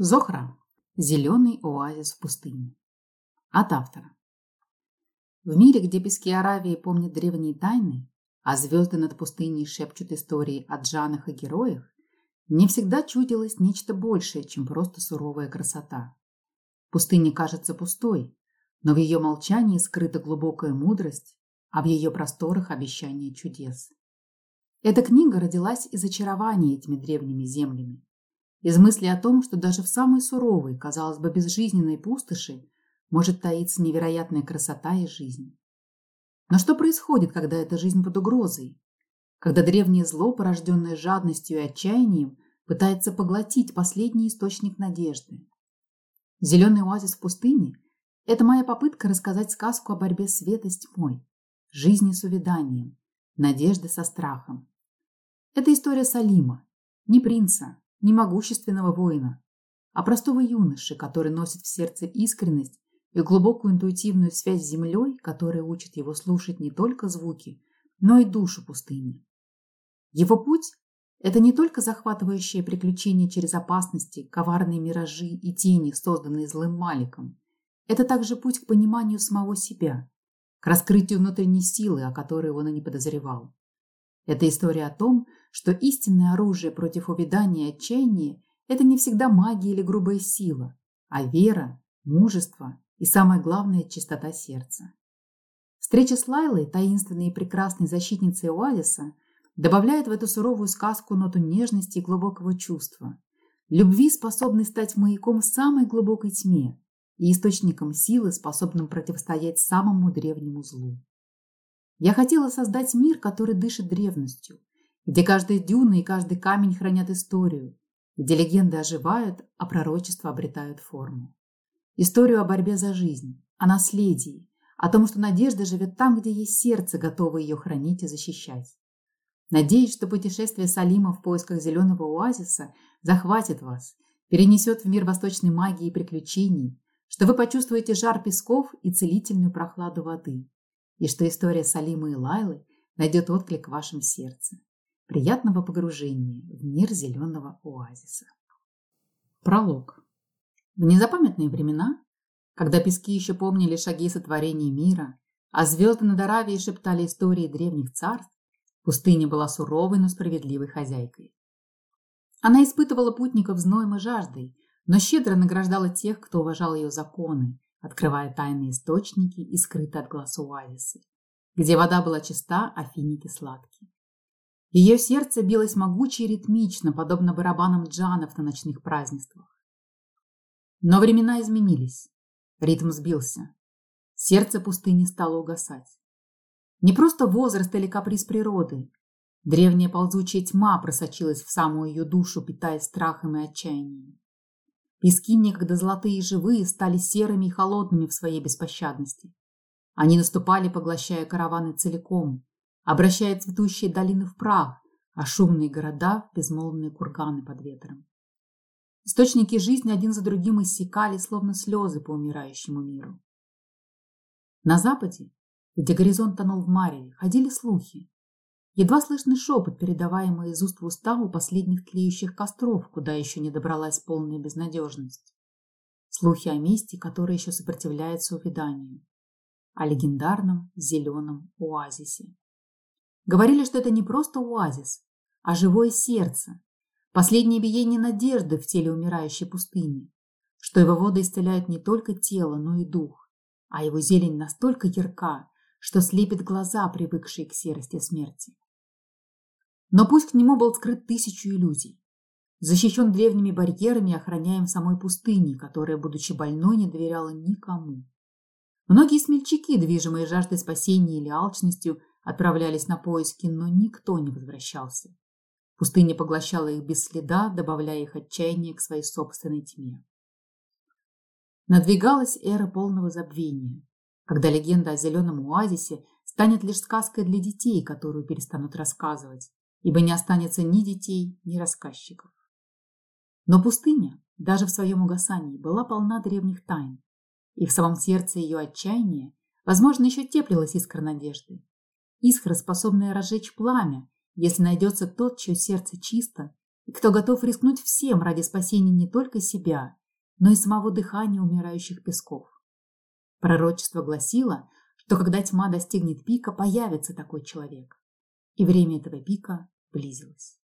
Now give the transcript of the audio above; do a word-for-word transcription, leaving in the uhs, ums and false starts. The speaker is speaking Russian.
Зохра. Зеленый оазис в пустыне. От автора. В мире, где пески Аравии помнят древние тайны, а звезды над пустыней шепчут истории о джанах и героях, мне всегда чудилось нечто большее, чем просто суровая красота. Пустыня кажется пустой, но в ее молчании скрыта глубокая мудрость, а в ее просторах обещание чудес. Эта книга родилась из очарования этими древними землями, из мысли о том, что даже в самой суровой, казалось бы, безжизненной пустоши может таиться невероятная красота и жизнь. Но что происходит, когда эта жизнь под угрозой? Когда древнее зло, порожденное жадностью и отчаянием, пытается поглотить последний источник надежды? «Зеленый оазис в пустыне» – это моя попытка рассказать сказку о борьбе света с тьмой, жизни с увяданием, надежды со страхом. Это история Салима, не принца, не могущественного воина, а простого юноши, который носит в сердце искренность и глубокую интуитивную связь с землей, которая учит его слушать не только звуки, но и душу пустыни. Его путь – это не только захватывающее приключение через опасности, коварные миражи и тени, созданные злым Маликом. Это также путь к пониманию самого себя, к раскрытию внутренней силы, о которой он и не подозревал. Это история о том, что истинное оружие против увядания и отчаяния – это не всегда магия или грубая сила, а вера, мужество и, самое главное, чистота сердца. Встреча с Лайлой, таинственной и прекрасной защитницей оазиса, добавляет в эту суровую сказку ноту нежности и глубокого чувства, любви, способной стать маяком в самой глубокой тьме и источником силы, способным противостоять самому древнему злу. Я хотела создать мир, который дышит древностью, где каждая дюна и каждый камень хранят историю, где легенды оживают, а пророчества обретают форму. Историю о борьбе за жизнь, о наследии, о том, что надежда живет там, где есть сердце, готовое ее хранить и защищать. Надеюсь, что путешествие Салима в поисках зеленого оазиса захватит вас, перенесет в мир восточной магии и приключений, что вы почувствуете жар песков и целительную прохладу воды, и что история Салима и Лайлы найдет отклик в вашем сердце. Приятного погружения в мир зеленого оазиса. Пролог. В незапамятные времена, когда пески еще помнили шаги сотворения мира, а звезды над Аравией шептали истории древних царств, пустыня была суровой, но справедливой хозяйкой. Она испытывала путников зноем и жаждой, но щедро награждала тех, кто уважал ее законы, открывая тайные источники и скрытые от глаз оазисы, где вода была чиста, а финики сладкие. Ее сердце билось могуче и ритмично, подобно барабанам джанов на ночных празднествах. Но времена изменились, ритм сбился, сердце пустыни стало угасать. Не просто возраст или каприз природы, древняя ползучая тьма просочилась в самую ее душу, питая страхом и отчаянием. Пески, некогда золотые и живые, стали серыми и холодными в своей беспощадности. Они наступали, поглощая караваны целиком, обращая цветущие долины в прах, а шумные города в безмолвные курганы под ветром. Источники жизни один за другим иссякали, словно слезы по умирающему миру. На западе, где горизонт тонул в мареве, ходили слухи. Едва слышный шепот, передаваемый из уст в уста у последних тлеющих костров, куда еще не добралась полная безнадежность. Слухи о месте, которое еще сопротивляется увяданию. О легендарном зеленом оазисе. Говорили, что это не просто оазис, а живое сердце, последнее биение надежды в теле умирающей пустыни, что его воды исцеляют не только тело, но и дух, а его зелень настолько ярка, что слепит глаза, привыкшие к серости смерти. Но путь к нему был скрыт тысячу иллюзий, защищен древними барьерами и охраняем самой пустыней, которая, будучи больной, не доверяла никому. Многие смельчаки, движимые жаждой спасения или алчностью, отправлялись на поиски, но никто не возвращался. Пустыня поглощала их без следа, добавляя их отчаяние к своей собственной тьме. Надвигалась эра полного забвения, когда легенда о зеленом оазисе станет лишь сказкой для детей, которую перестанут рассказывать, ибо не останется ни детей, ни рассказчиков. Но пустыня, даже в своем угасании, была полна древних тайн, и в самом сердце ее отчаяния, возможно, еще теплилась искра надежды. Искра, способная разжечь пламя, если найдется тот, чье сердце чисто и кто готов рискнуть всем ради спасения не только себя, но и самого дыхания умирающих песков. Пророчество гласило, что когда тьма достигнет пика, появится такой человек, и время этого пика близилось.